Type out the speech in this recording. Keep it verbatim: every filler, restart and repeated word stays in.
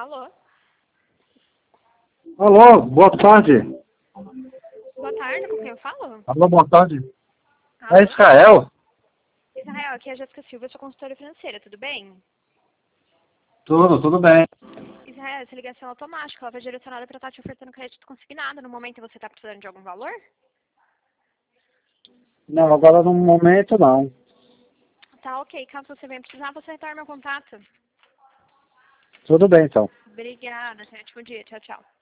Alô? Alô, boa tarde. Boa tarde, com quem eu falo? Alô, boa tarde. Alô? É Israel? Israel, aqui é a Jéssica Silva, eu sou consultora financeira, tudo bem? Tudo, tudo bem. Israel, essa ligação é automática, ela vai direcionada para estar te ofertando crédito consignado. No momento você está precisando de algum valor? Não, agora no momento não. Tá ok, caso você venha precisar, você retorna meu contato. Tudo bem então. Obrigada, tenha um ótimo dia, tchau, tchau.